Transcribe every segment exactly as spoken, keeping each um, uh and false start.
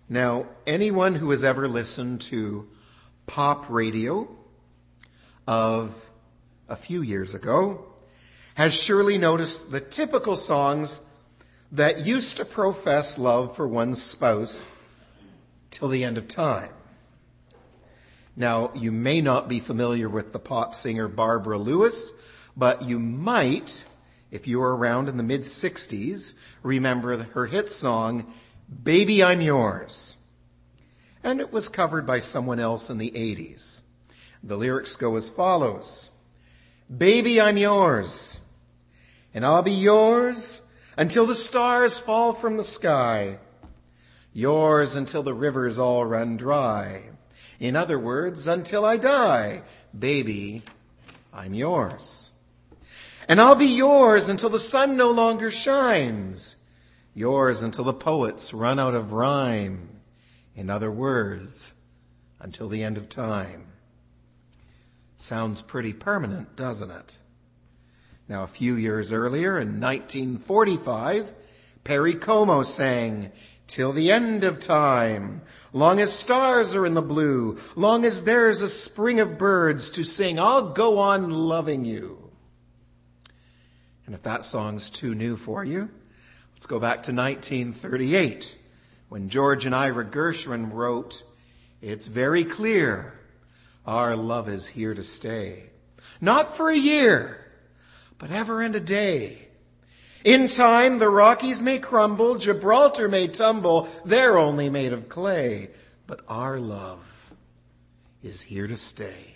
Now, anyone who has ever listened to pop radio of a few years ago has surely noticed the typical songs that used to profess love for one's spouse till the end of time. Now, you may not be familiar with the pop singer Barbara Lewis, but you might, if you were around in the mid-sixties, remember her hit song, Baby, I'm Yours. And it was covered by someone else in the eighties. The lyrics go as follows. Baby, I'm yours, and I'll be yours until the stars fall from the sky. Yours until the rivers all run dry. In other words, until I die. Baby, I'm yours. And I'll be yours until the sun no longer shines. Yours until the poets run out of rhyme. In other words, until the end of time. Sounds pretty permanent, doesn't it? Now, a few years earlier, in nineteen forty-five, Perry Como sang, till the end of time, long as stars are in the blue, long as there's a spring of birds to sing, I'll go on loving you. And if that song's too new for you, let's go back to nineteen thirty-eight, when George and Ira Gershwin wrote, it's very clear our love is here to stay. Not for a year, but ever and a day. In time, the Rockies may crumble, Gibraltar may tumble, they're only made of clay. But our love is here to stay.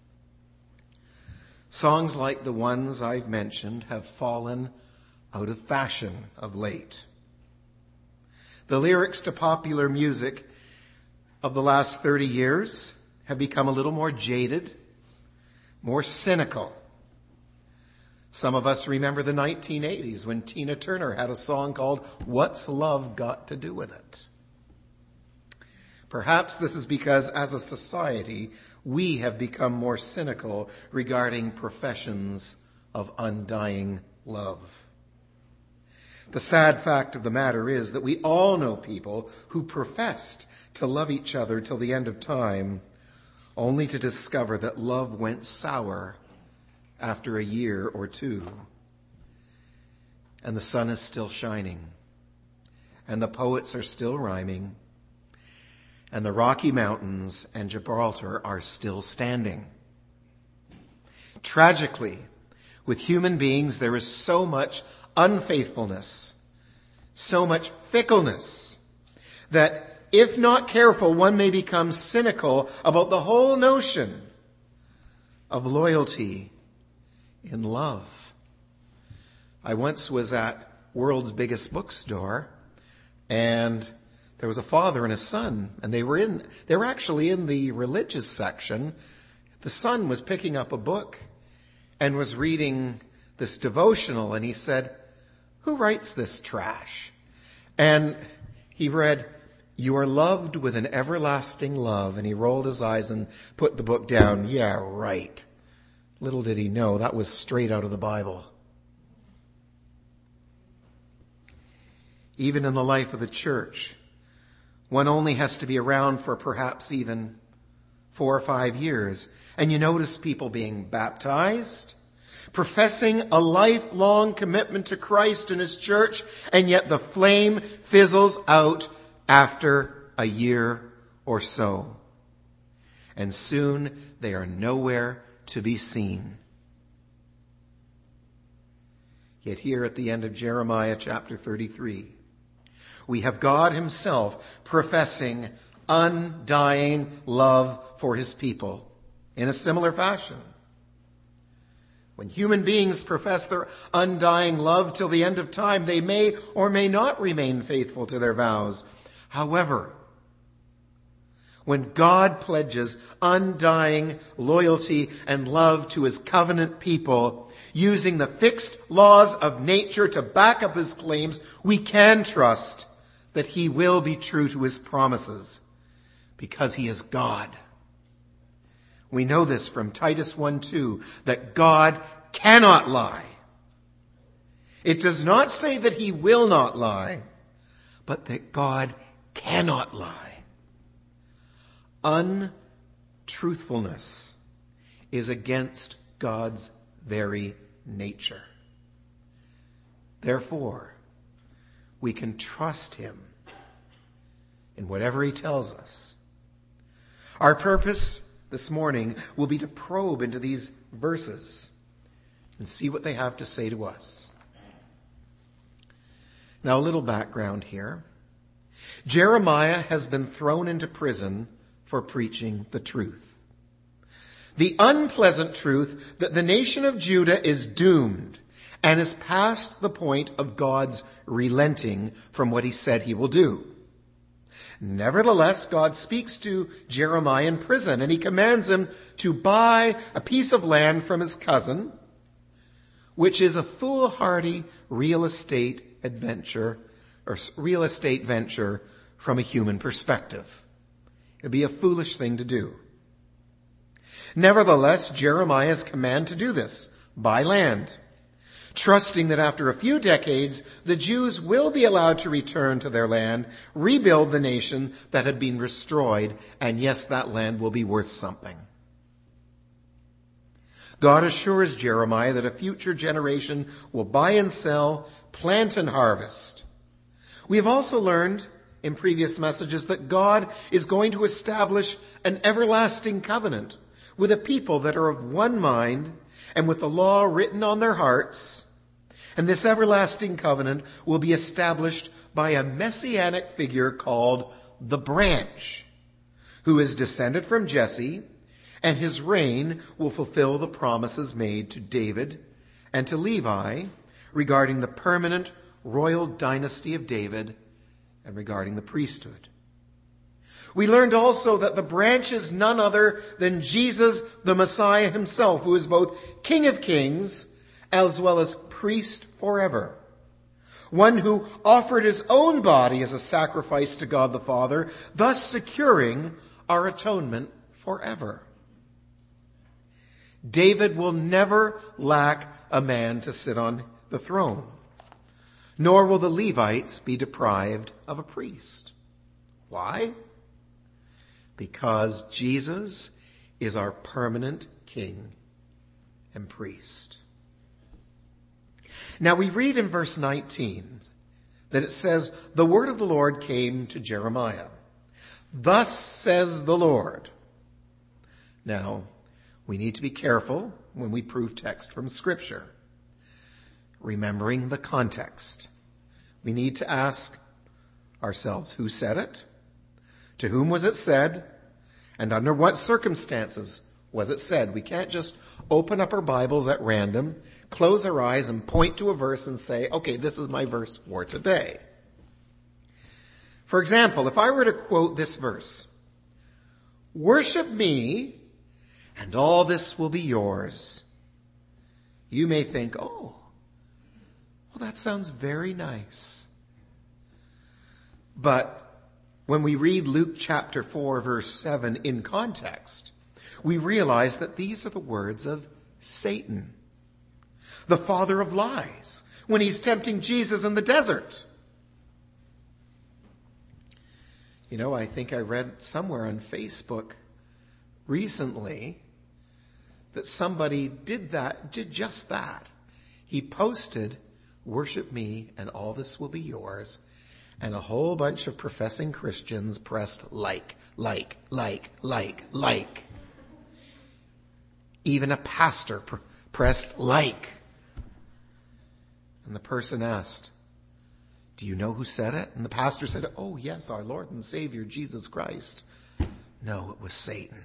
Songs like the ones I've mentioned have fallen out of fashion of late. The lyrics to popular music of the last thirty years have become a little more jaded, more cynical. Some of us remember the nineteen eighties when Tina Turner had a song called What's Love Got to Do with It? Perhaps this is because as a society, we have become more cynical regarding professions of undying love. The sad fact of the matter is that we all know people who professed to love each other till the end of time, only to discover that love went sour after a year or two. And the sun is still shining, and the poets are still rhyming, and the Rocky Mountains and Gibraltar are still standing. Tragically, with human beings, there is so much unfaithfulness, so much fickleness, that if not careful, one may become cynical about the whole notion of loyalty in love. I once was at World's Biggest Bookstore, and there was a father and a son, and they were in, they were actually in the religious section. The son was picking up a book and was reading this devotional, and he said, who writes this trash? And he read, you are loved with an everlasting love. And he rolled his eyes and put the book down. Yeah, right. Little did he know that was straight out of the Bible. Even in the life of the church, one only has to be around for perhaps even four or five years. And you notice people being baptized, professing a lifelong commitment to Christ and his church, and yet the flame fizzles out after a year or so. And soon they are nowhere to be seen. Yet here at the end of Jeremiah chapter thirty-three, we have God himself professing undying love for his people in a similar fashion. When human beings profess their undying love till the end of time, they may or may not remain faithful to their vows. However, when God pledges undying loyalty and love to his covenant people, using the fixed laws of nature to back up his claims, we can trust that he will be true to his promises because he is God. We know this from Titus one two, that God cannot lie. It does not say that he will not lie, but that God cannot lie. Untruthfulness is against God's very nature. Therefore, we can trust him in whatever he tells us. Our purpose this morning will be to probe into these verses and see what they have to say to us. Now, a little background here. Jeremiah has been thrown into prison for preaching the truth. The unpleasant truth that the nation of Judah is doomed and is past the point of God's relenting from what he said he will do. Nevertheless, God speaks to Jeremiah in prison, and he commands him to buy a piece of land from his cousin, which is a foolhardy real estate adventure or real estate venture from a human perspective. It'd be a foolish thing to do. Nevertheless, Jeremiah's command to do this, buy land, trusting that after a few decades, the Jews will be allowed to return to their land, rebuild the nation that had been destroyed, and yes, that land will be worth something. God assures Jeremiah that a future generation will buy and sell, plant and harvest. We have also learned in previous messages that God is going to establish an everlasting covenant with a people that are of one mind and with the law written on their hearts. And this everlasting covenant will be established by a messianic figure called the branch, who is descended from Jesse, and his reign will fulfill the promises made to David and to Levi regarding the permanent royal dynasty of David and regarding the priesthood. We learned also that the branch is none other than Jesus, the Messiah himself, who is both King of Kings as well as priest forever. One who offered his own body as a sacrifice to God the Father, thus securing our atonement forever. David will never lack a man to sit on the throne, nor will the Levites be deprived of a priest. Why? Because Jesus is our permanent king and priest. Now we read in verse nineteen that it says, the word of the Lord came to Jeremiah. Thus says the Lord. Now, we need to be careful when we prove text from Scripture, remembering the context. We need to ask ourselves, who said it? To whom was it said? And under what circumstances was it said? We can't just open up our Bibles at random, close our eyes and point to a verse and say, okay, this is my verse for today. For example, if I were to quote this verse, worship me and all this will be yours, you may think, oh, well, that sounds very nice. But when we read Luke chapter four, verse seven in context, we realize that these are the words of Satan, the father of lies, when he's tempting Jesus in the desert. You know, I think I read somewhere on Facebook recently that somebody did that, did just that. He posted, worship me and all this will be yours. And a whole bunch of professing Christians pressed like, like, like, like, like. Even a pastor pr- pressed like. And the person asked, do you know who said it? And the pastor said, oh yes, our Lord and Savior, Jesus Christ. No, it was Satan.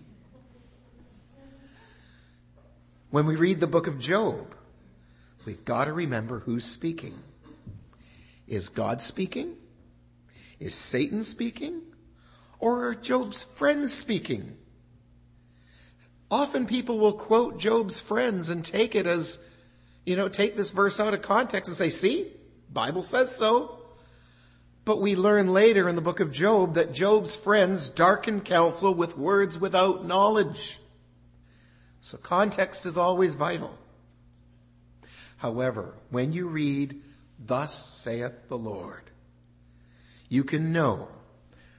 When we read the book of Job, we've got to remember who's speaking. Is God speaking? Is Satan speaking? Or are Job's friends speaking? Often people will quote Job's friends and take it as, you know, take this verse out of context and say, see, Bible says so. But we learn later in the book of Job that Job's friends darken counsel with words without knowledge. So context is always vital. However, when you read, thus saith the Lord, you can know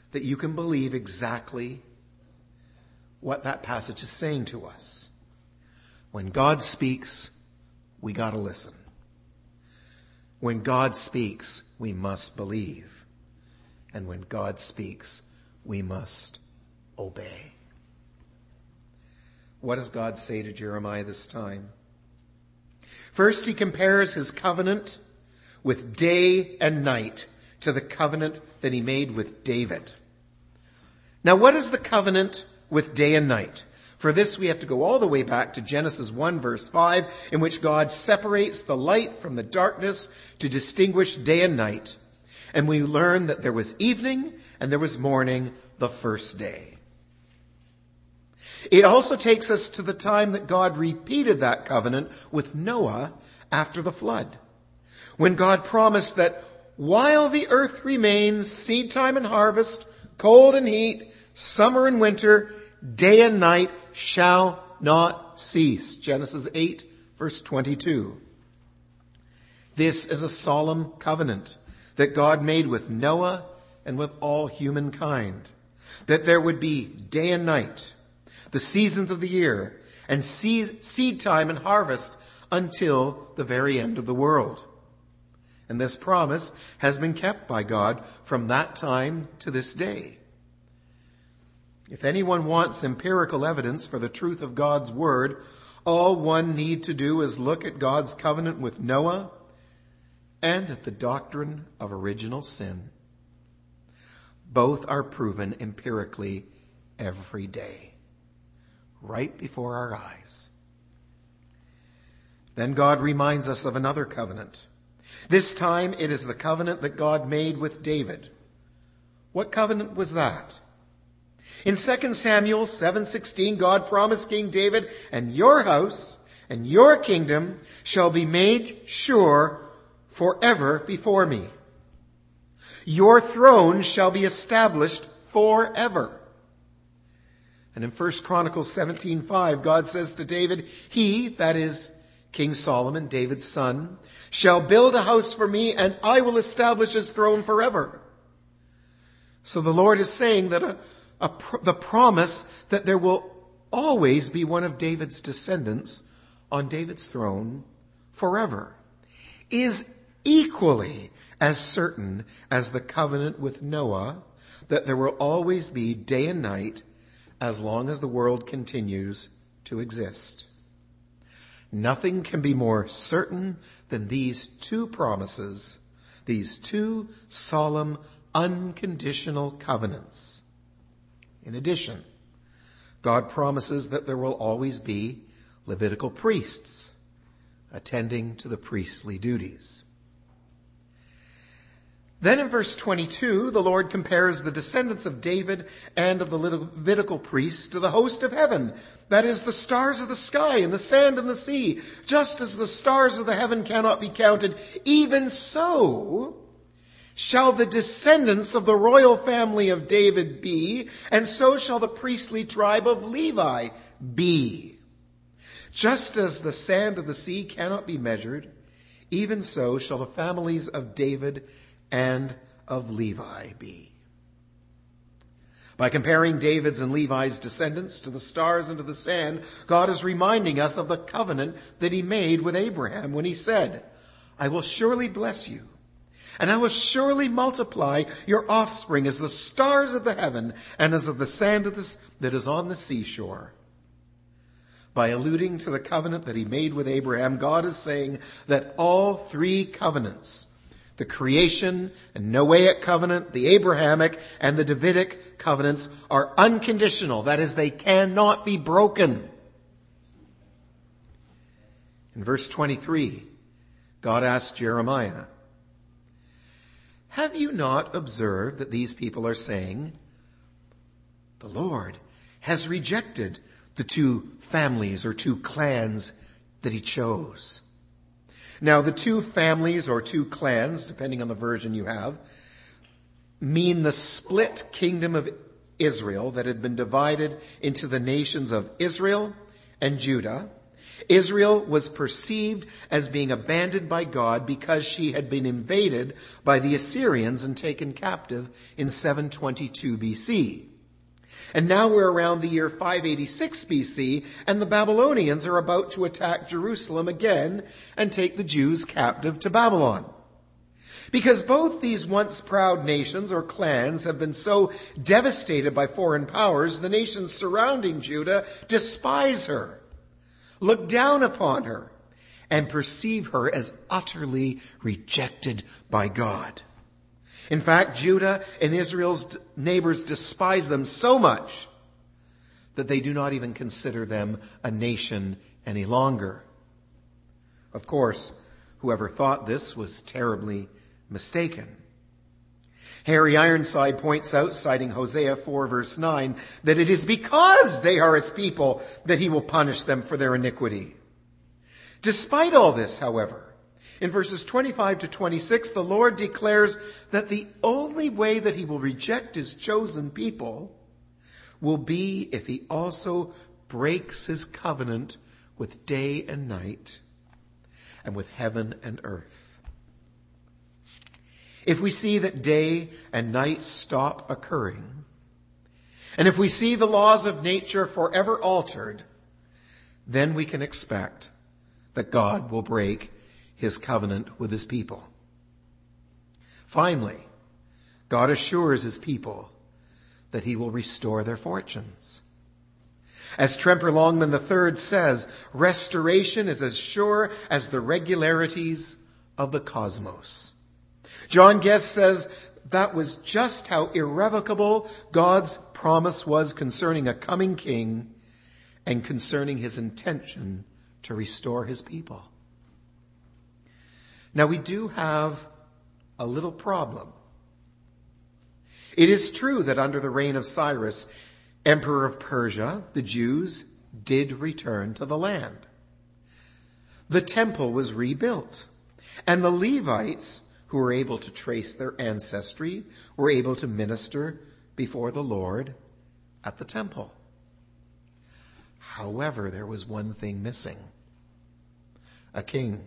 that you can believe exactly what that passage is saying to us. When God speaks, we got to listen. When God speaks, we must believe. And when God speaks, we must obey. What does God say to Jeremiah this time? First, he compares his covenant with day and night to the covenant that he made with David. Now, what is the covenant with day and night? For this, we have to go all the way back to Genesis one, verse five, in which God separates the light from the darkness to distinguish day and night. And we learn that there was evening and there was morning the first day. It also takes us to the time that God repeated that covenant with Noah after the flood, when God promised that while the earth remains, seed time and harvest, cold and heat, summer and winter, day and night shall not cease. Genesis eight, verse twenty-two. This is a solemn covenant that God made with Noah and with all humankind, that there would be day and night, the seasons of the year, and seed time and harvest until the very end of the world. And this promise has been kept by God from that time to this day. If anyone wants empirical evidence for the truth of God's word, all one need to do is look at God's covenant with Noah and at the doctrine of original sin. Both are proven empirically every day, right before our eyes. Then God reminds us of another covenant. This time it is the covenant that God made with David. What covenant was that? In Second Samuel seven sixteen, God promised King David, "And your house and your kingdom shall be made sure forever before me. Your throne shall be established forever." And in First Chronicles seventeen five, God says to David, "He," that is King Solomon, David's son, "shall build a house for me, and I will establish his throne forever." So the Lord is saying that a, a, the promise that there will always be one of David's descendants on David's throne forever is equally as certain as the covenant with Noah that there will always be day and night as long as the world continues to exist. Nothing can be more certain than these two promises, these two solemn, unconditional covenants. In addition, God promises that there will always be Levitical priests attending to the priestly duties. Then in verse twenty-two, the Lord compares the descendants of David and of the Levitical priests to the host of heaven, that is, the stars of the sky and the sand and the sea. Just as the stars of the heaven cannot be counted, even so shall the descendants of the royal family of David be, and so shall the priestly tribe of Levi be. Just as the sand of the sea cannot be measured, even so shall the families of David and of Levi be. By comparing David's and Levi's descendants to the stars and to the sand, God is reminding us of the covenant that he made with Abraham when he said, "I will surely bless you, and I will surely multiply your offspring as the stars of the heaven and as of the sand of the, that is on the seashore." By alluding to the covenant that he made with Abraham, God is saying that all three covenants, the creation and Noahic covenant, the Abrahamic, and the Davidic covenants, are unconditional. That is, they cannot be broken. In verse twenty-three, God asked Jeremiah, "Have you not observed that these people are saying, 'The Lord has rejected the two families or two clans that he chose'?" Now, the two families or two clans, depending on the version you have, mean the split kingdom of Israel that had been divided into the nations of Israel and Judah, Israel was perceived as being abandoned by God because she had been invaded by the Assyrians and taken captive in seven twenty-two B C. And now we're around the year five eighty-six B C, and the Babylonians are about to attack Jerusalem again and take the Jews captive to Babylon. Because both these once proud nations or clans have been so devastated by foreign powers, the nations surrounding Judah despise her, look down upon her, and perceive her as utterly rejected by God. In fact, Judah and Israel's neighbors despise them so much that they do not even consider them a nation any longer. Of course, whoever thought this was terribly mistaken. Harry Ironside points out, citing Hosea four verse nine, that it is because they are his people that he will punish them for their iniquity. Despite all this, however, in verses twenty-five to twenty-six, the Lord declares that the only way that he will reject his chosen people will be if he also breaks his covenant with day and night and with heaven and earth. If we see that day and night stop occurring, and if we see the laws of nature forever altered, then we can expect that God will break his covenant with his people. Finally, God assures his people that he will restore their fortunes. As Tremper Longman the third says, restoration is as sure as the regularities of the cosmos. John Guest says that was just how irrevocable God's promise was concerning a coming king and concerning his intention to restore his people. Now, we do have a little problem. It is true that under the reign of Cyrus, emperor of Persia, the Jews did return to the land. The temple was rebuilt, and the Levites, who were able to trace their ancestry, were able to minister before the Lord at the temple. However, there was one thing missing: a king.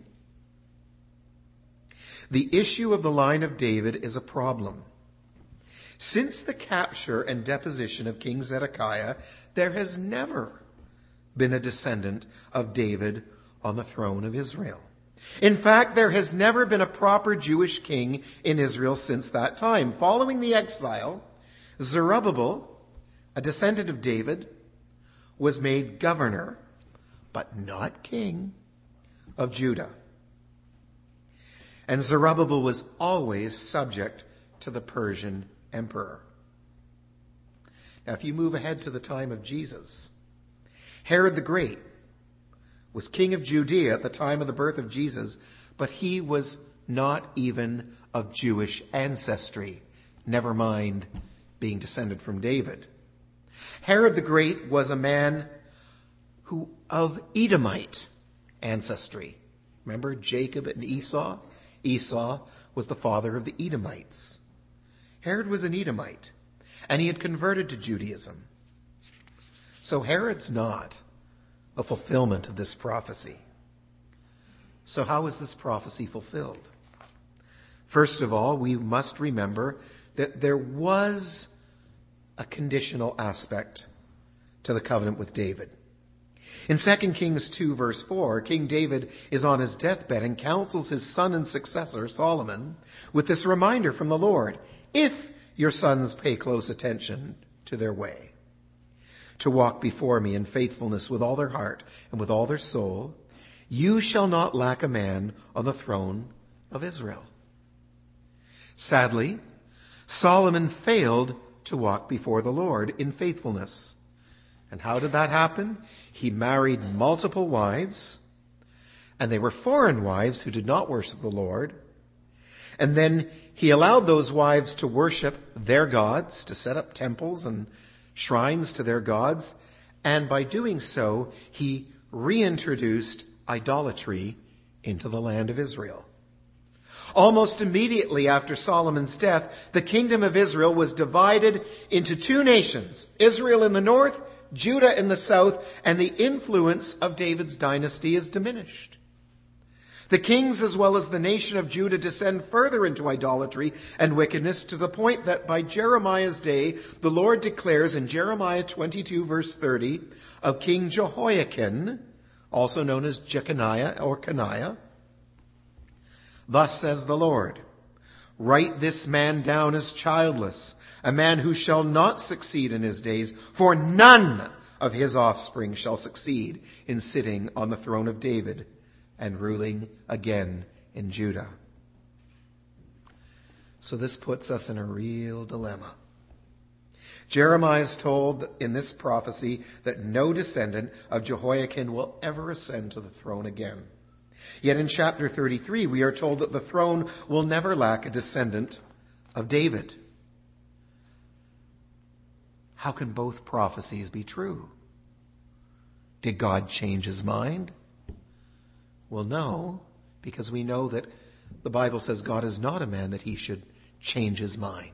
The issue of the line of David is a problem. Since the capture and deposition of King Zedekiah, there has never been a descendant of David on the throne of Israel. In fact, there has never been a proper Jewish king in Israel since that time. Following the exile, Zerubbabel, a descendant of David, was made governor, but not king, of Judah. And Zerubbabel was always subject to the Persian emperor. Now, if you move ahead to the time of Jesus, Herod the Great was king of Judea at the time of the birth of Jesus, but he was not even of Jewish ancestry, never mind being descended from David. Herod the Great was a man who of Edomite ancestry. Remember Jacob and Esau? Esau was the father of the Edomites. Herod was an Edomite, and he had converted to Judaism. So Herod's not a fulfillment of this prophecy. So how is this prophecy fulfilled? First of all, we must remember that there was a conditional aspect to the covenant with David. In Second Kings two, verse four, King David is on his deathbed and counsels his son and successor, Solomon, with this reminder from the Lord: if your sons pay close attention to their way, to walk before me in faithfulness with all their heart and with all their soul, you shall not lack a man on the throne of Israel. Sadly, Solomon failed to walk before the Lord in faithfulness. And how did that happen? He married multiple wives, and they were foreign wives who did not worship the Lord. And then he allowed those wives to worship their gods, to set up temples and shrines to their gods. And by doing so, he reintroduced idolatry into the land of Israel. Almost immediately after Solomon's death, the kingdom of Israel was divided into two nations, Israel in the north, Judah in the south, and the influence of David's dynasty is diminished. The kings as well as the nation of Judah descend further into idolatry and wickedness to the point that by Jeremiah's day, the Lord declares in Jeremiah twenty-two verse thirty of King Jehoiakim, also known as Jeconiah or Coniah, "Thus says the Lord, write this man down as childless, a man who shall not succeed in his days, for none of his offspring shall succeed in sitting on the throne of David and ruling again in Judah." So this puts us in a real dilemma. Jeremiah is told in this prophecy that no descendant of Jehoiakim will ever ascend to the throne again. Yet in chapter thirty-three, we are told that the throne will never lack a descendant of David. How can both prophecies be true? Did God change his mind? Well, no, because we know that the Bible says God is not a man that he should change his mind.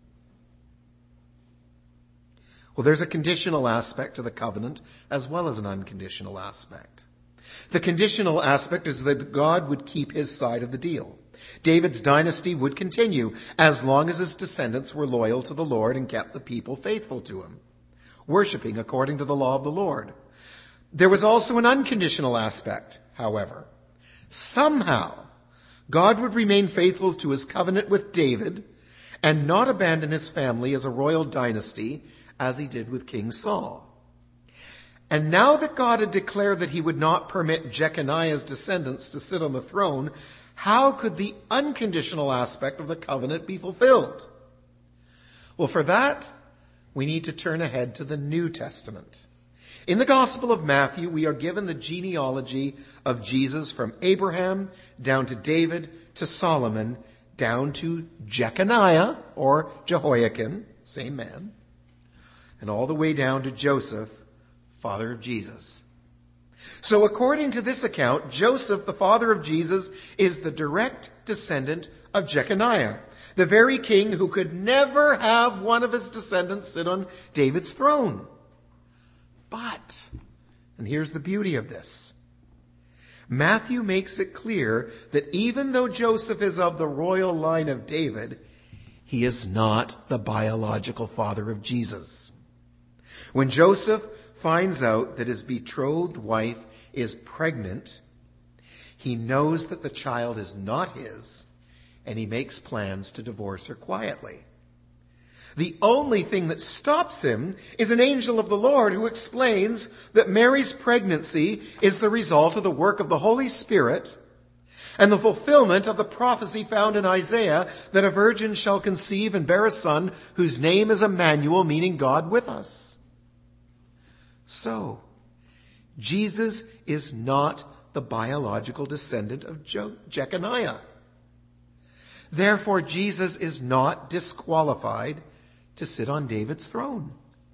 Well, there's a conditional aspect to the covenant as well as an unconditional aspect. The conditional aspect is that God would keep his side of the deal. David's dynasty would continue as long as his descendants were loyal to the Lord and kept the people faithful to him, worshiping according to the law of the Lord. There was also an unconditional aspect, however. Somehow, God would remain faithful to his covenant with David and not abandon his family as a royal dynasty as he did with King Saul. And now that God had declared that he would not permit Jeconiah's descendants to sit on the throne, how could the unconditional aspect of the covenant be fulfilled? Well, for that, we need to turn ahead to the New Testament. In the Gospel of Matthew, we are given the genealogy of Jesus from Abraham down to David to Solomon, down to Jeconiah or Jehoiakim, same man, and all the way down to Joseph, father of Jesus. So according to this account, Joseph, the father of Jesus, is the direct descendant of Jeconiah, the very king who could never have one of his descendants sit on David's throne. But, and here's the beauty of this, Matthew makes it clear that even though Joseph is of the royal line of David, he is not the biological father of Jesus. When Joseph finds out that his betrothed wife is pregnant, he knows that the child is not his, and he makes plans to divorce her quietly. The only thing that stops him is an angel of the Lord who explains that Mary's pregnancy is the result of the work of the Holy Spirit and the fulfillment of the prophecy found in Isaiah that a virgin shall conceive and bear a son whose name is Emmanuel, meaning God with us. So, Jesus is not the biological descendant of Je- Jeconiah. Therefore, Jesus is not disqualified to sit on David's throne.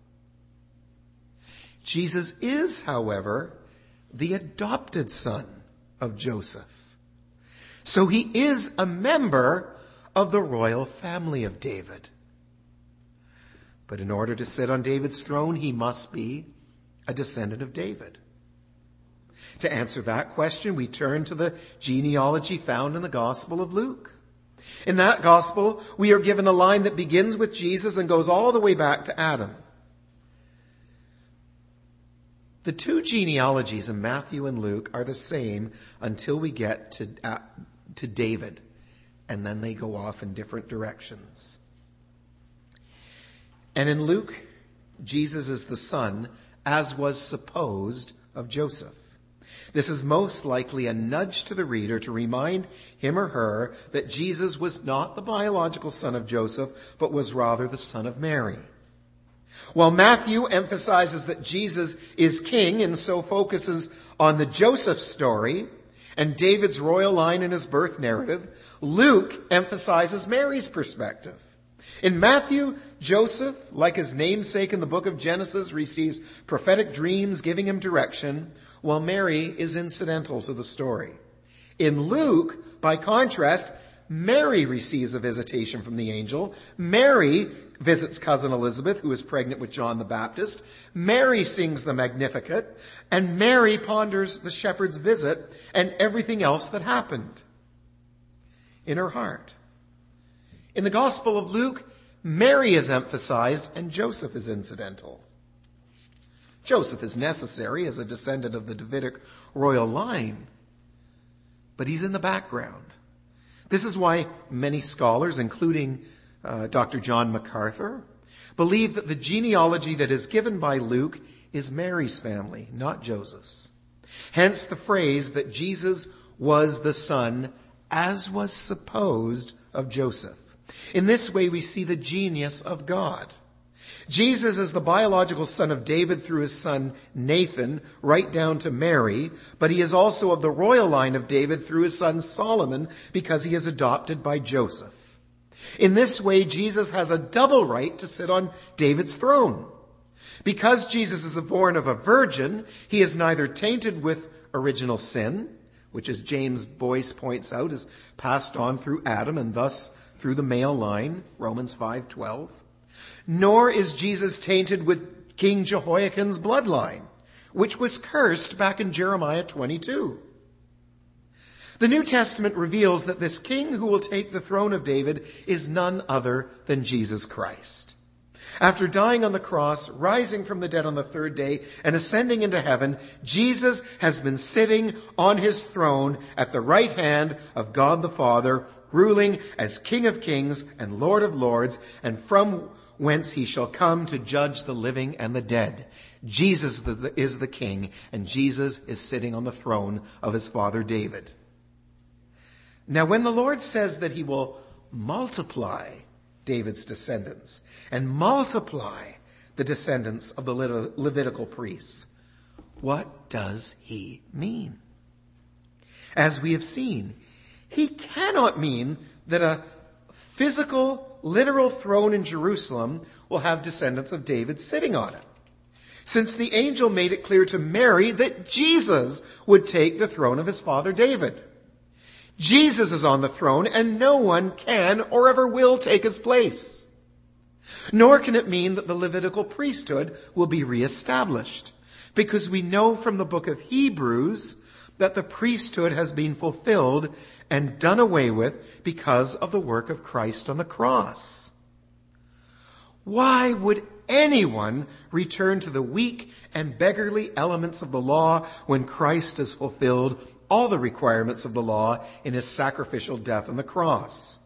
Jesus is, however, the adopted son of Joseph. So he is a member of the royal family of David. But in order to sit on David's throne, he must be a descendant of David. To answer that question, we turn to the genealogy found in the Gospel of Luke. In that gospel, we are given a line that begins with Jesus and goes all the way back to Adam. The two genealogies in Matthew and Luke are the same until we get to, uh, to David, and then they go off in different directions. And in Luke, Jesus is the son, as was supposed, of Joseph. This is most likely a nudge to the reader to remind him or her that Jesus was not the biological son of Joseph, but was rather the son of Mary. While Matthew emphasizes that Jesus is king and so focuses on the Joseph story and David's royal line in his birth narrative, Luke emphasizes Mary's perspective. In Matthew, Joseph, like his namesake in the book of Genesis, receives prophetic dreams giving him direction, while Mary is incidental to the story. In Luke, by contrast, Mary receives a visitation from the angel. Mary visits cousin Elizabeth, who is pregnant with John the Baptist. Mary sings the Magnificat, and Mary ponders the shepherd's visit and everything else that happened in her heart. In the Gospel of Luke, Mary is emphasized and Joseph is incidental. Joseph is necessary as a descendant of the Davidic royal line, but he's in the background. This is why many scholars, including uh, Doctor John MacArthur, believe that the genealogy that is given by Luke is Mary's family, not Joseph's. Hence the phrase that Jesus was the son, as was supposed, of Joseph. In this way, we see the genius of God. Jesus is the biological son of David through his son Nathan, right down to Mary, but he is also of the royal line of David through his son Solomon, because he is adopted by Joseph. In this way, Jesus has a double right to sit on David's throne. Because Jesus is born of a virgin, he is neither tainted with original sin, which, as James Boyce points out, is passed on through Adam and thus through the male line, Romans five twelve. Nor is Jesus tainted with King Jehoiakim's bloodline, which was cursed back in Jeremiah twenty-two. The New Testament reveals that this king who will take the throne of David is none other than Jesus Christ. After dying on the cross, rising from the dead on the third day, and ascending into heaven, Jesus has been sitting on his throne at the right hand of God the Father, ruling as King of Kings and Lord of Lords, and from whence he shall come to judge the living and the dead. Jesus is the king, and Jesus is sitting on the throne of his father David. Now, when the Lord says that he will multiply David's descendants and multiply the descendants of the Levitical priests, what does he mean? As we have seen, he cannot mean that a physical, literal throne in Jerusalem will have descendants of David sitting on it, since the angel made it clear to Mary that Jesus would take the throne of his father David. Jesus is on the throne, and no one can or ever will take his place. Nor can it mean that the Levitical priesthood will be reestablished, because we know from the book of Hebrews that the priesthood has been fulfilled and done away with because of the work of Christ on the cross. Why would anyone return to the weak and beggarly elements of the law when Christ has fulfilled all the requirements of the law in his sacrificial death on the cross?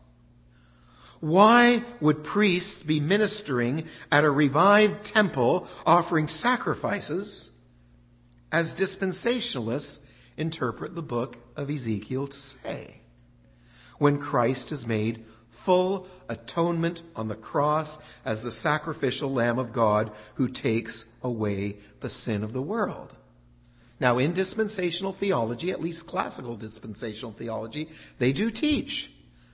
Why would priests be ministering at a revived temple offering sacrifices as dispensationalists interpret the book of Ezekiel to say, when Christ has made full atonement on the cross as the sacrificial Lamb of God who takes away the sin of the world? Now, in dispensational theology, at least classical dispensational theology, they do teach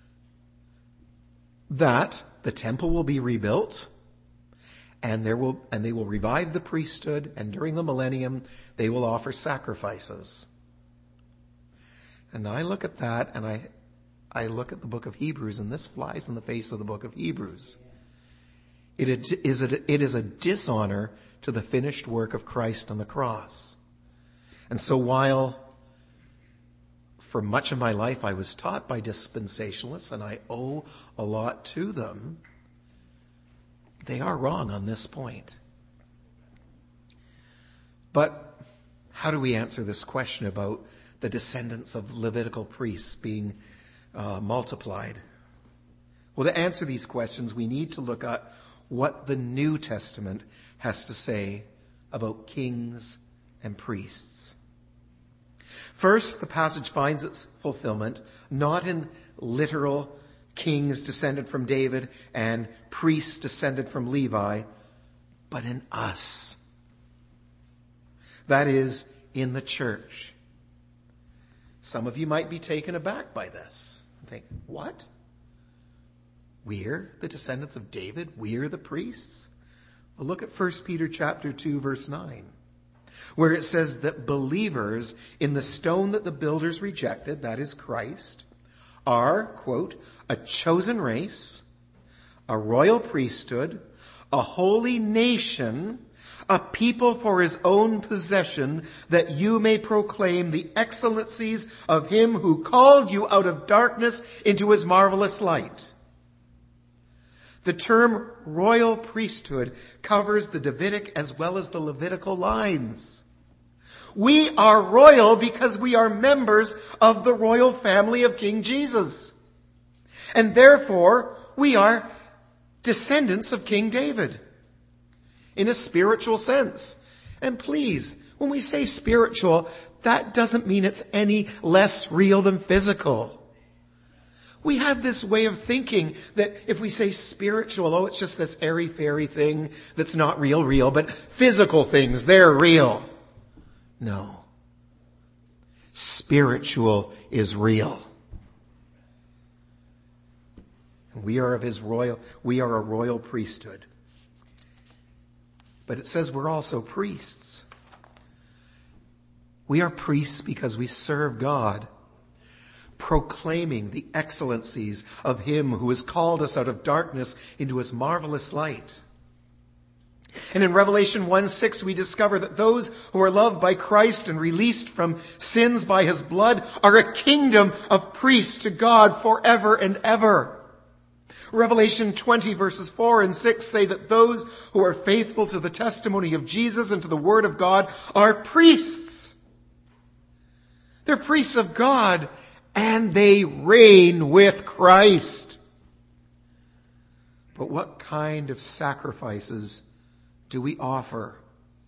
that the temple will be rebuilt, and there will and they will revive the priesthood, and during the millennium they will offer sacrifices. And I look at that, and I I look at the book of Hebrews, and this flies in the face of the book of Hebrews. It is a, it is a dishonor to the finished work of Christ on the cross. And so while for much of my life I was taught by dispensationalists, and I owe a lot to them, they are wrong on this point. But how do we answer this question about the descendants of Levitical priests being uh, multiplied? Well, to answer these questions, we need to look at what the New Testament has to say about kings and priests. First, the passage finds its fulfillment not in literal kings descended from David and priests descended from Levi, but in us. That is, in the church. Some of you might be taken aback by this and think, what? We're the descendants of David? We're the priests? Well, look at First Peter chapter two, verse nine. Where it says that believers in the stone that the builders rejected, that is Christ, are, quote, a chosen race, a royal priesthood, a holy nation, a people for his own possession, that you may proclaim the excellencies of him who called you out of darkness into his marvelous light. The term royal priesthood covers the Davidic as well as the Levitical lines. We are royal because we are members of the royal family of King Jesus. And therefore, we are descendants of King David in a spiritual sense. And please, when we say spiritual, that doesn't mean it's any less real than physical. We have this way of thinking that if we say spiritual, oh, it's just this airy-fairy thing that's not real, real, but physical things, they're real. No. Spiritual is real. We are of his royal, we are a royal priesthood. But it says we're also priests. We are priests because we serve God, proclaiming the excellencies of him who has called us out of darkness into his marvelous light. And in Revelation one six, we discover that those who are loved by Christ and released from sins by his blood are a kingdom of priests to God forever and ever. Revelation twenty verses four and six say that those who are faithful to the testimony of Jesus and to the word of God are priests. They're priests of God, and they reign with Christ. But what kind of sacrifices do we offer?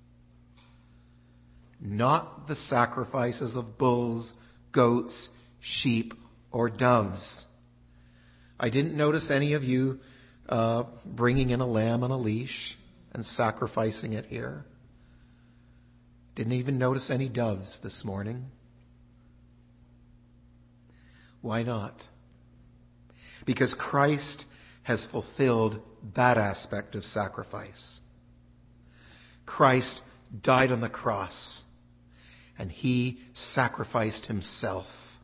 Not the sacrifices of bulls, goats, sheep, or doves. I didn't notice any of you uh, bringing in a lamb on a leash and sacrificing it here. Didn't even notice any doves this morning. Why not? Because Christ has fulfilled that aspect of sacrifice. Christ died on the cross, and he sacrificed himself.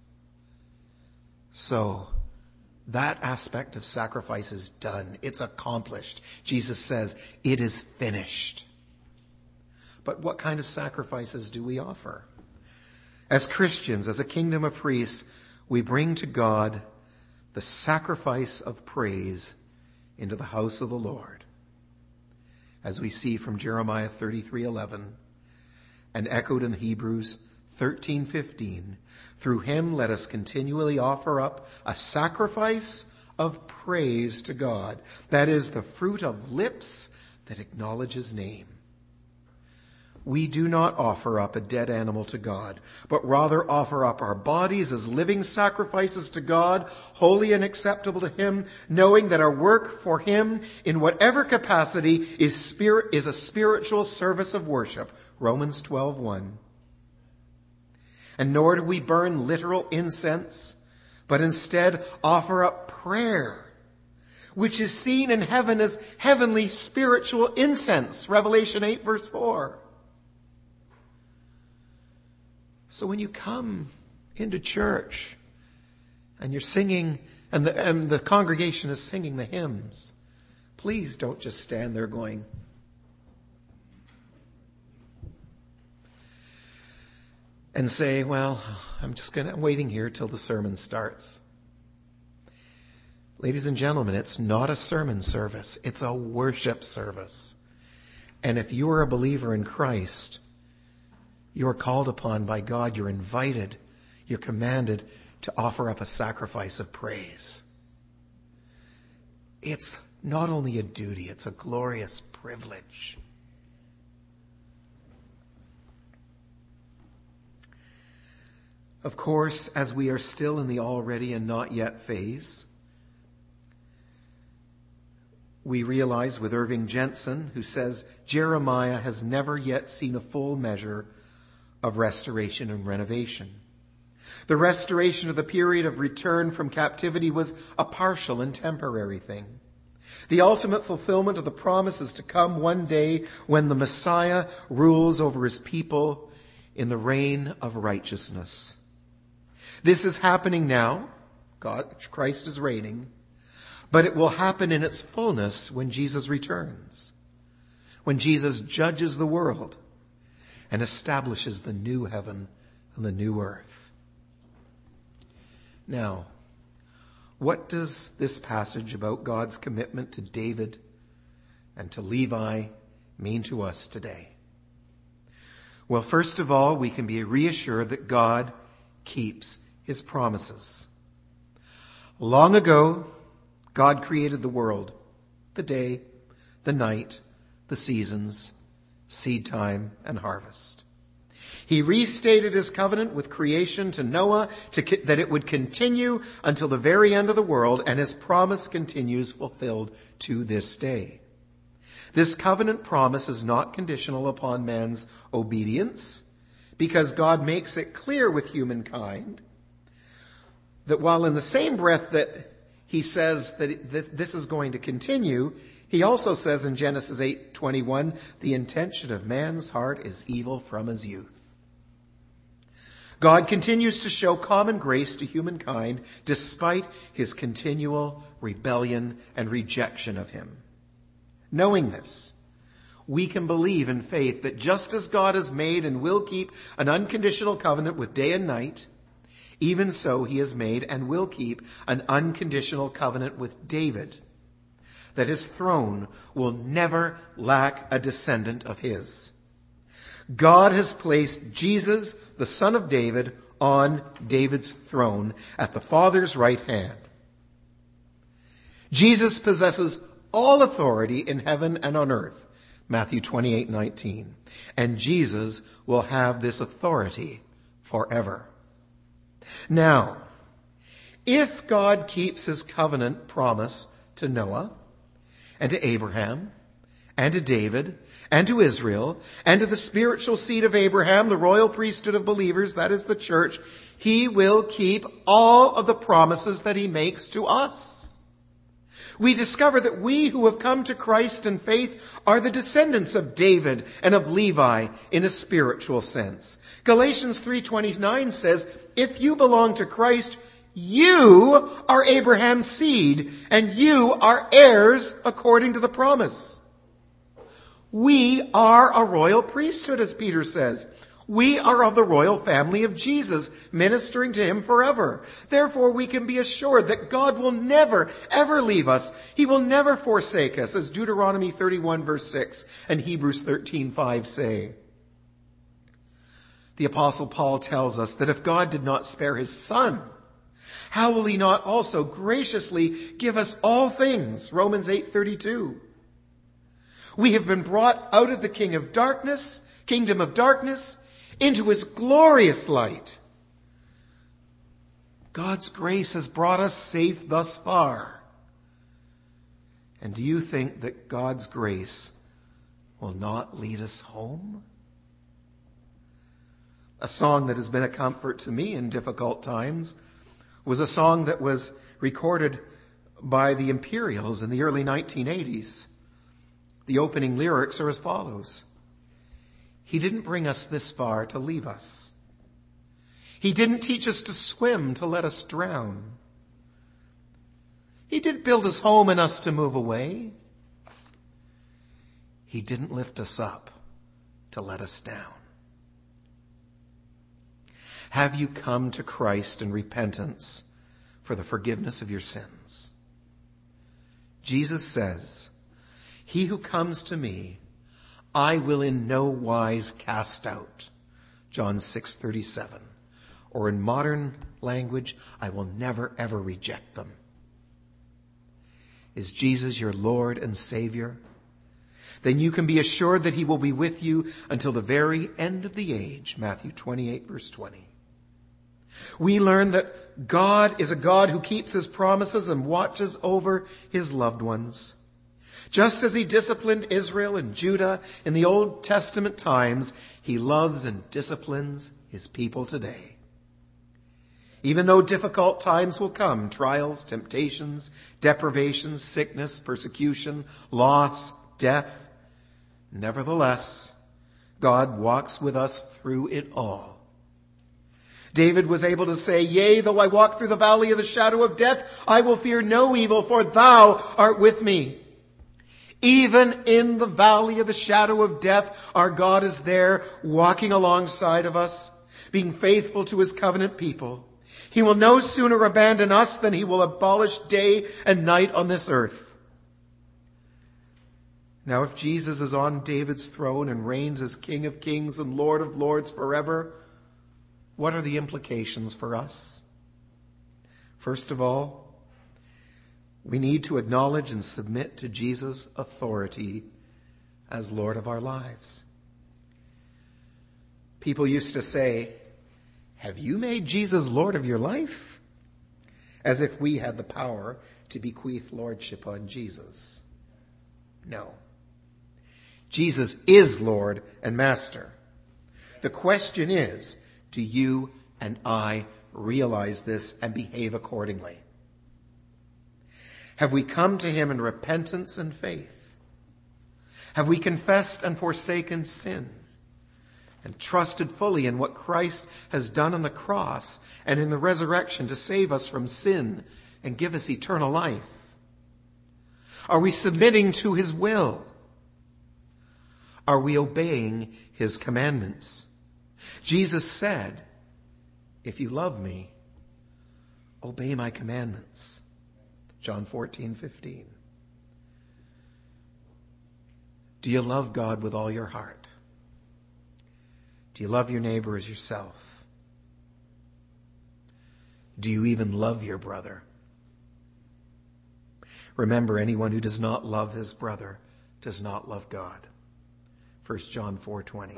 So, that aspect of sacrifice is done. It's accomplished. Jesus says, it is finished. But what kind of sacrifices do we offer? As Christians, as a kingdom of priests, we bring to God the sacrifice of praise into the house of the Lord. As we see from Jeremiah thirty-three eleven and echoed in Hebrews thirteen fifteen, through him let us continually offer up a sacrifice of praise to God. That is the fruit of lips that acknowledge his name. We do not offer up a dead animal to God, but rather offer up our bodies as living sacrifices to God, holy and acceptable to him, knowing that our work for him in whatever capacity is spirit is a spiritual service of worship. Romans twelve one. And nor do we burn literal incense, but instead offer up prayer, which is seen in heaven as heavenly spiritual incense. Revelation eight verse four. So when you come into church and you're singing, and the, and the congregation is singing the hymns, please don't just stand there going, and say, well, I'm just going to, I'm waiting here till the sermon starts. Ladies and gentlemen, it's not a sermon service. It's a worship service. And if you are a believer in Christ, you are called upon by God. You're invited. You're commanded to offer up a sacrifice of praise. It's not only a duty, it's a glorious privilege. Of course, as we are still in the already and not yet phase, we realize with Irving Jensen, who says Jeremiah has never yet seen a full measure of restoration and renovation. The restoration of the period of return from captivity was a partial and temporary thing. The ultimate fulfillment of the promise is to come one day when the Messiah rules over his people in the reign of righteousness. This is happening now. God, Christ is reigning. But it will happen in its fullness when Jesus returns, when Jesus judges the world and establishes the new heaven and the new earth. Now, what does this passage about God's commitment to David and to Levi mean to us today? Well, first of all, we can be reassured that God keeps his promises. Long ago, God created the world, the day, the night, the seasons, seed time, and harvest. He restated his covenant with creation to Noah to, that it would continue until the very end of the world, and his promise continues fulfilled to this day. This covenant promise is not conditional upon man's obedience, because God makes it clear with humankind that while in the same breath that he says that, that this is going to continue, he also says in Genesis eight twenty-one, the intention of man's heart is evil from his youth. God continues to show common grace to humankind despite his continual rebellion and rejection of him. Knowing this, we can believe in faith that just as God has made and will keep an unconditional covenant with day and night, even so he has made and will keep an unconditional covenant with David, that his throne will never lack a descendant of his. God has placed Jesus, the son of David, on David's throne at the Father's right hand. Jesus possesses all authority in heaven and on earth, Matthew twenty-eight nineteen, and Jesus will have this authority forever. Now, if God keeps his covenant promise to Noah and to Abraham and to David and to Israel and to the spiritual seed of Abraham, the royal priesthood of believers, that is the church, he will keep all of the promises that he makes to us. We discover that we who have come to Christ in faith are the descendants of David and of Levi in a spiritual sense. Galatians three twenty-nine says, if you belong to Christ, you are Abraham's seed and you are heirs according to the promise. We are a royal priesthood, as Peter says. We are of the royal family of Jesus, ministering to him forever. Therefore, we can be assured that God will never, ever leave us. He will never forsake us, as Deuteronomy thirty-one verse six and Hebrews thirteen five say. The Apostle Paul tells us that if God did not spare his Son, how will he not also graciously give us all things? Romans eight thirty-two. We have been brought out of the king of darkness, kingdom of darkness, into his glorious light. God's grace has brought us safe thus far. And do you think that God's grace will not lead us home? A song that has been a comfort to me in difficult times was a song that was recorded by the Imperials in the early nineteen eighties. The opening lyrics are as follows. He didn't bring us this far to leave us. He didn't teach us to swim to let us drown. He didn't build his home in us to move away. He didn't lift us up to let us down. Have you come to Christ in repentance for the forgiveness of your sins? Jesus says, he who comes to me, I will in no wise cast out. John six thirty-seven. Or in modern language, I will never ever reject them. Is Jesus your Lord and Savior? Then you can be assured that he will be with you until the very end of the age. Matthew twenty-eight verse twenty. We learn that God is a God who keeps his promises and watches over his loved ones. Just as he disciplined Israel and Judah in the Old Testament times, he loves and disciplines his people today. Even though difficult times will come, trials, temptations, deprivations, sickness, persecution, loss, death, nevertheless, God walks with us through it all. David was able to say, "Yea, though I walk through the valley of the shadow of death, I will fear no evil, for thou art with me." Even in the valley of the shadow of death, our God is there walking alongside of us, being faithful to his covenant people. He will no sooner abandon us than he will abolish day and night on this earth. Now, if Jesus is on David's throne and reigns as King of Kings and Lord of Lords forever, what are the implications for us? First of all, we need to acknowledge and submit to Jesus' authority as Lord of our lives. People used to say, "Have you made Jesus Lord of your life?" As if we had the power to bequeath lordship on Jesus. No. Jesus is Lord and Master. The question is, do you and I realize this and behave accordingly? Have we come to him in repentance and faith? Have we confessed and forsaken sin and trusted fully in what Christ has done on the cross and in the resurrection to save us from sin and give us eternal life? Are we submitting to his will? Are we obeying his commandments? Jesus said, "If you love me, obey my commandments." John fourteen fifteen. Do you love God with all your heart? Do you love your neighbor as yourself? Do you even love your brother? Remember, anyone who does not love his brother does not love God. First John four twenty.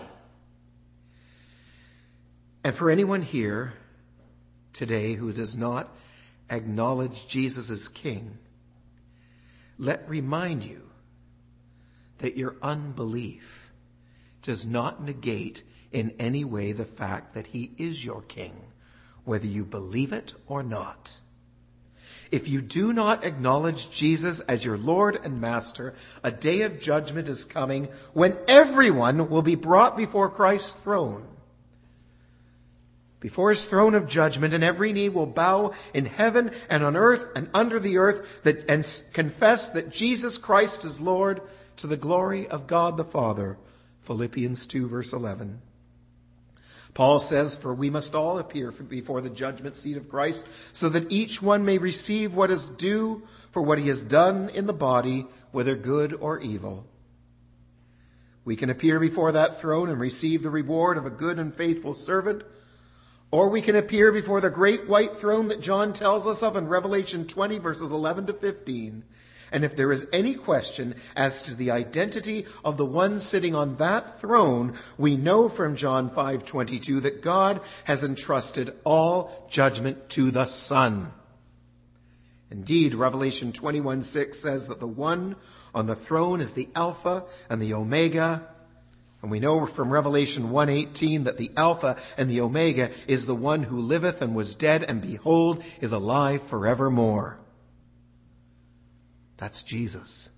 And for anyone here today who does not acknowledge Jesus as King, let remind you that your unbelief does not negate in any way the fact that he is your King, whether you believe it or not. If you do not acknowledge Jesus as your Lord and Master, a day of judgment is coming when everyone will be brought before Christ's throne. Before his throne of judgment, and every knee will bow in heaven and on earth and under the earth that, and confess that Jesus Christ is Lord, to the glory of God the Father. Philippians two verse eleven. Paul says, "For we must all appear before the judgment seat of Christ, so that each one may receive what is due for what he has done in the body, whether good or evil." We can appear before that throne and receive the reward of a good and faithful servant, or we can appear before the great white throne that John tells us of in Revelation twenty, verses eleven to fifteen. And if there is any question as to the identity of the one sitting on that throne, we know from John five twenty-two that God has entrusted all judgment to the Son. Indeed, Revelation twenty-one six says that the one on the throne is the Alpha and the Omega. And we know from Revelation one eighteen that the Alpha and the Omega is the one who liveth and was dead, and behold, is alive forevermore. That's Jesus.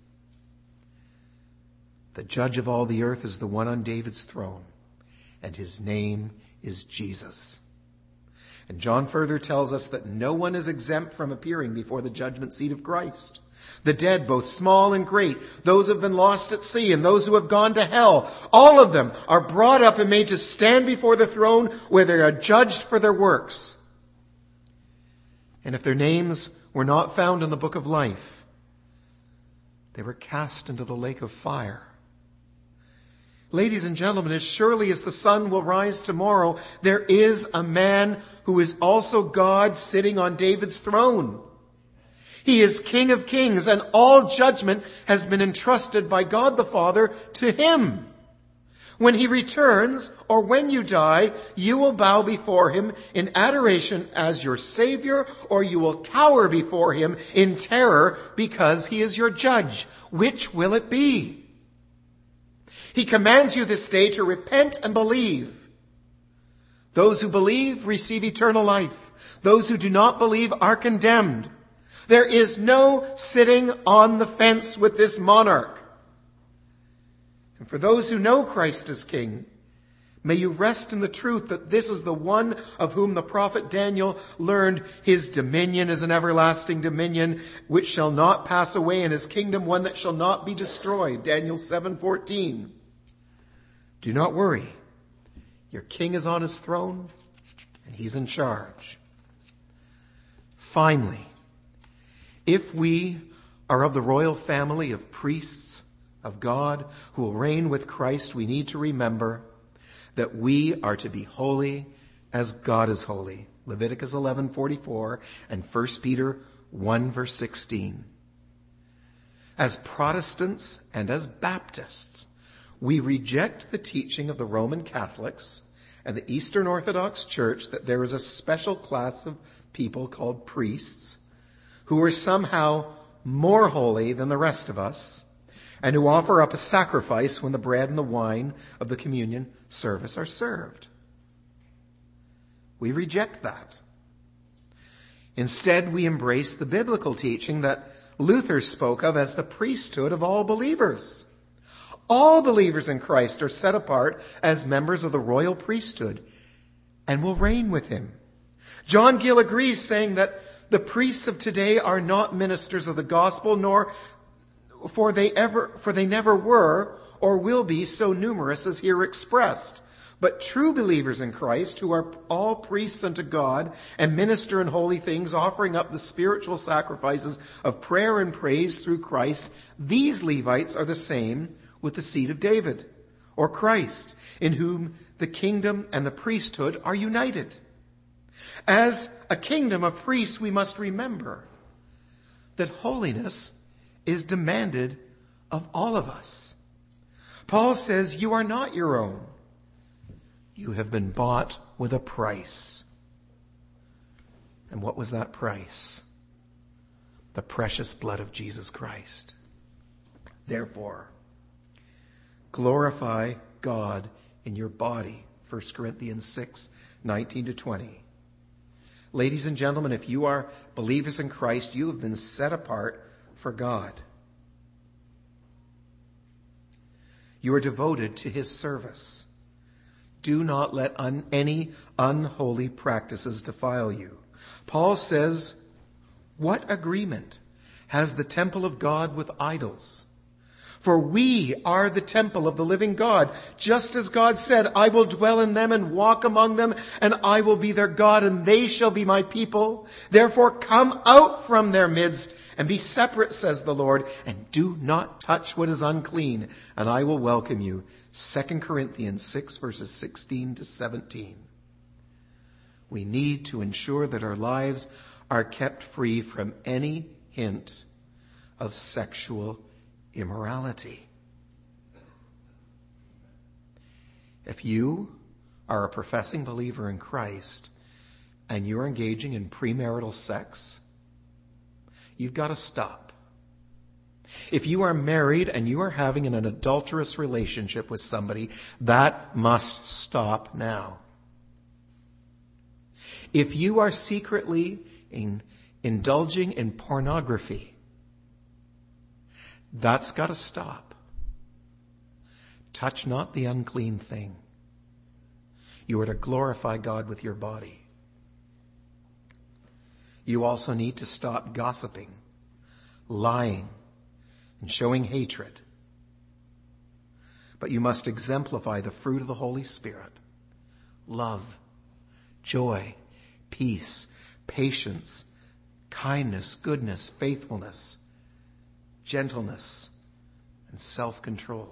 The judge of all the earth is the one on David's throne, and his name is Jesus. And John further tells us that no one is exempt from appearing before the judgment seat of Christ. The dead, both small and great, those who have been lost at sea and those who have gone to hell, all of them are brought up and made to stand before the throne where they are judged for their works. And if their names were not found in the book of life, they were cast into the lake of fire. Ladies and gentlemen, as surely as the sun will rise tomorrow, there is a man who is also God sitting on David's throne. He is King of Kings, and all judgment has been entrusted by God the Father to him. When he returns, or when you die, you will bow before him in adoration as your Savior, or you will cower before him in terror because he is your judge. Which will it be? He commands you this day to repent and believe. Those who believe receive eternal life. Those who do not believe are condemned. There is no sitting on the fence with this monarch. And for those who know Christ as King, May you rest in the truth that this is the one of whom the prophet Daniel learned his dominion is an everlasting dominion which shall not pass away, and his kingdom one that shall not be destroyed. Daniel seven fourteen. Do not worry. Your king is on his throne and he's in charge. Finally, if we are of the royal family of priests of God who will reign with Christ, we need to remember that we are to be holy as God is holy. Leviticus eleven forty-four and First Peter one verse sixteen. As Protestants and as Baptists, we reject the teaching of the Roman Catholics and the Eastern Orthodox Church that there is a special class of people called priests who are somehow more holy than the rest of us, and who offer up a sacrifice when the bread and the wine of the communion service are served. We reject that. Instead, we embrace the biblical teaching that Luther spoke of as the priesthood of all believers. All believers in Christ are set apart as members of the royal priesthood and will reign with him. John Gill agrees, saying that the priests of today are not ministers of the gospel, nor For they ever, for they never were or will be so numerous as here expressed. But true believers in Christ, who are all priests unto God and minister in holy things, offering up the spiritual sacrifices of prayer and praise through Christ, these Levites are the same with the seed of David, or Christ, in whom the kingdom and the priesthood are united. As a kingdom of priests, we must remember that holiness is demanded of all of us. Paul says, you are not your own. You have been bought with a price. And what was that price? The precious blood of Jesus Christ. Therefore, glorify God in your body. First Corinthians six, nineteen to twenty. Ladies and gentlemen, if you are believers in Christ, you have been set apart for God. You are devoted to his service. Do not let un- any unholy practices defile you. Paul says, what agreement has the temple of God with idols? For we are the temple of the living God. Just as God said, I will dwell in them and walk among them, and I will be their God, and they shall be my people. Therefore come out from their midst and be separate, says the Lord, and do not touch what is unclean, and I will welcome you. Second Corinthians six, verses sixteen to seventeen. We need to ensure that our lives are kept free from any hint of sexual immorality. If you are a professing believer in Christ and you're engaging in premarital sex, you've got to stop. If you are married and you are having an adulterous relationship with somebody, that must stop now. If you are secretly in, indulging in pornography, that's got to stop. Touch not the unclean thing. You are to glorify God with your body. You also need to stop gossiping, lying, and showing hatred. But you must exemplify the fruit of the Holy Spirit: love, joy, peace, patience, kindness, goodness, faithfulness, gentleness, and self-control.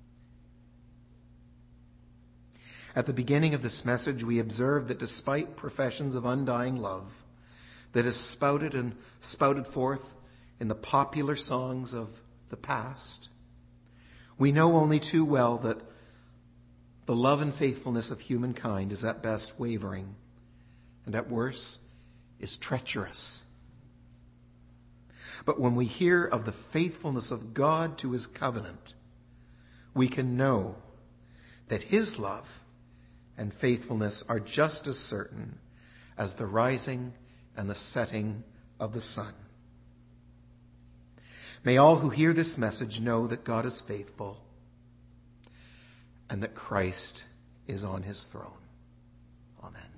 At the beginning of this message, we observed that despite professions of undying love that is spouted and spouted forth in the popular songs of the past, we know only too well that the love and faithfulness of humankind is at best wavering, and at worst is treacherous. But when we hear of the faithfulness of God to his covenant, we can know that his love and faithfulness are just as certain as the rising and the setting of the sun. May all who hear this message know that God is faithful and that Christ is on his throne. Amen.